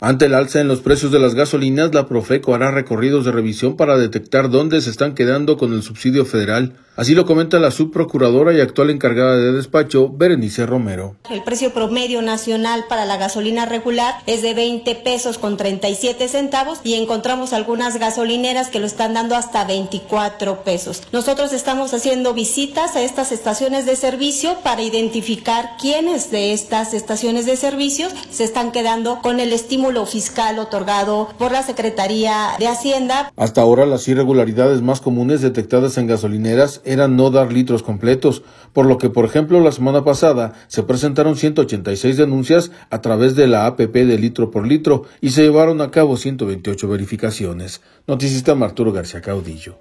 Ante el alza en los precios de las gasolinas, la Profeco hará recorridos de revisión para detectar dónde se están quedando con el subsidio federal. Así lo comenta la subprocuradora y actual encargada de despacho, Berenice Romero. El precio promedio nacional para la gasolina regular es de 20 pesos con 37 centavos y encontramos algunas gasolineras que lo están dando hasta 24 pesos. Nosotros estamos haciendo visitas a estas estaciones de servicio para identificar quiénes de estas estaciones de servicio se están quedando con el estímulo fiscal otorgado por la Secretaría de Hacienda. Hasta ahora las irregularidades más comunes detectadas en gasolineras eran no dar litros completos, por lo que, por ejemplo, la semana pasada se presentaron 186 denuncias a través de la APP de litro por litro y se llevaron a cabo 128 verificaciones. Noticista Arturo García Caudillo.